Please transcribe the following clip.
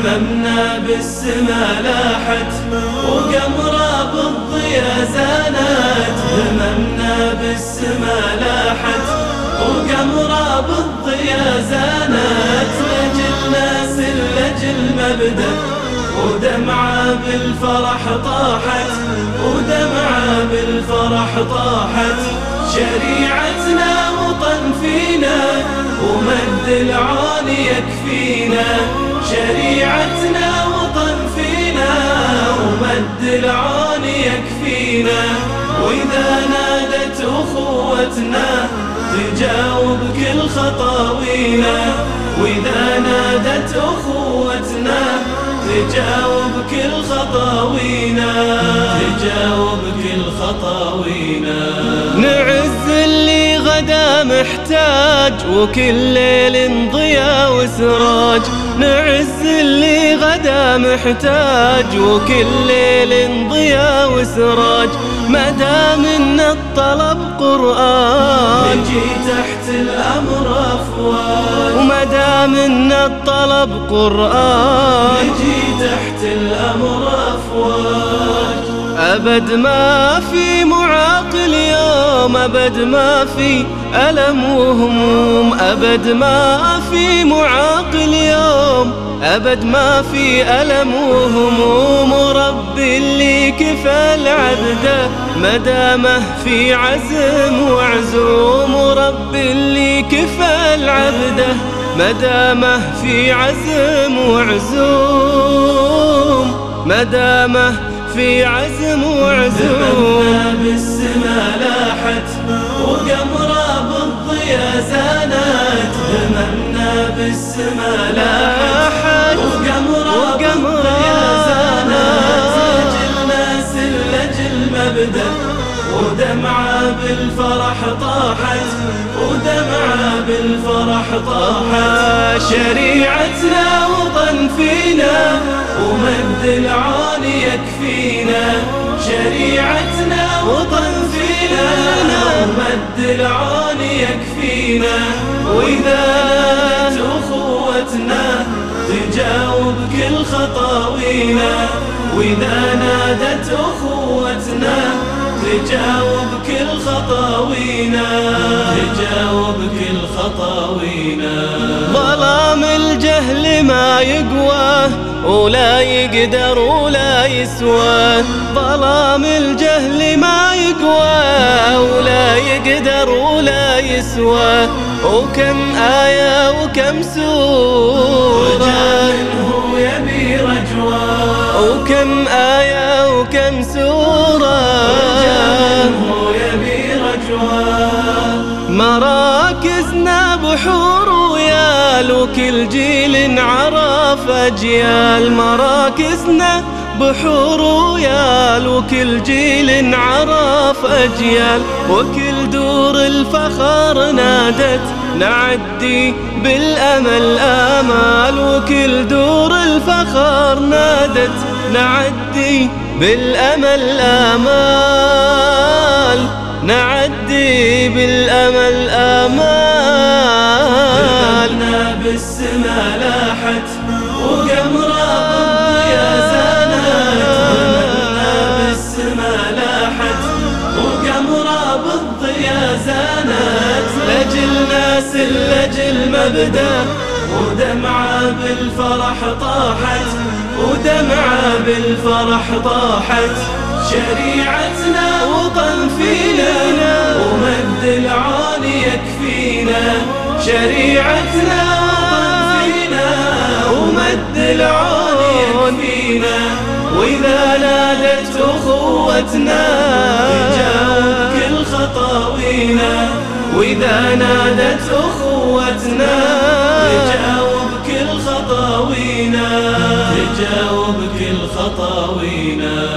هممنا بالسما لاحت وقمرة بالضيا زانت. هممنا بالسما لاحت وقمرة بالضيا زانت. لجل ناس لجل مبدأ ودمعة بالفرح طاحت. ودمعة بالفرح طاحت. شريعتنا وطن فينا ومد العون يكفينا. شريعتنا وطن فينا ومد العون يكفينا. وإذا نادت أخوتنا تجاوب كل خطاوينا. وإذا نادت أخوتنا تجاوب كل خطاوينا. تجاوب كل خطاوينا. نعز اللي غدا محتاج وكل ليل ضياء وسراج. نعز اللي غدا محتاج وكل ليل ضياء وسراج. مدام ان الطلب قرآن نجي تحت الأمر أفواج. ومدام ان الطلب قرآن نجي تحت الأمر أفواج. أبد ما في معاقل يوم. أبد ما في ألم وهموم. أبد ما في معاقل يوم. أبد ما في ألم وهموم. ربي اللي كفى العبد مدامه في عزم وعزوم. ربي اللي كفى العبد مدامه في عزم وعزوم. مدامه في عزم وعزوم. هممنا بالسما لاحت وقمرة بالضيا زانت. هممنا بالسما لاحت وقمرة بالضيا زانت. لجل ناس لجل مبدأ ودمعة بالفرح طاحت. ودمعة بالفرح طاحت. شريعتنا وطن فينا ومد العون يكفينا. شريعتنا وطن فينا ومد العون يكفينا. وإذا نادت أخوتنا تجاوب كل خطاوينا. وإذا نادت أخوتنا تجاوب كل خطاوينا. تجاوب كل خطاوينا. ظلام الجهل ما يقوى ولا يقدر ولا يسوى. ظلام الجهل ما يقوى ولا يقدر ولا يسوى. وكم آية وكم سورة منه يبي رجوى. وكم آية وكم سورة منه يبي رجوى. مراكزنا بحور ويال وكل جيل عرف أجيال. مراكزنا بحور ويال وكل جيل عرف أجيال. وكل دور الفخر نادت نعدي بالأمل آمال. وكل دور الفخر نادت نعدي بالأمل آمال. نعدي بالأمل آمال. هممنا بالسما لاحت وقمرة بالضيا زانت. هممنا بالسما لاحت وقمرة بالضيا زانت. لجل ناس لجل مبدأ ودمعة بالفرح طاحت. ودمعة بالفرح طاحت. شريعتنا وطن فينا ومد العون يكفينا. شريعتنا وطن فينا ومد العون يكفينا. وإذا نادت أخوتنا تجاوب كل خطاوينا. وإذا نادت أخوتنا تجاوب كل خطاوينا. تجاوب كل خطاوينا.